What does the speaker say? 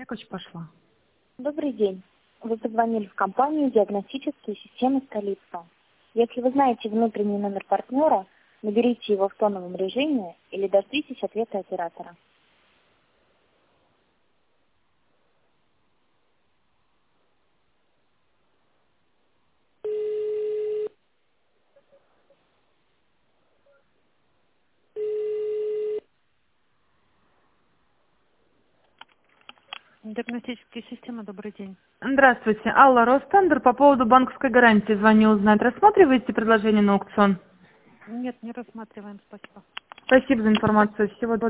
Я, короче, пошла. Добрый день. Вы позвонили в компанию «Диагностические системы Столица». Если вы знаете внутренний номер партнера, наберите его в тоновом режиме или дождитесь ответа оператора. Диагностические системы, добрый день. Здравствуйте. Алла, Ростендер. По поводу банковской гарантии звоню узнать. Рассматриваете предложение на аукцион? Нет, не рассматриваем, спасибо. Спасибо за информацию. Всего доброго.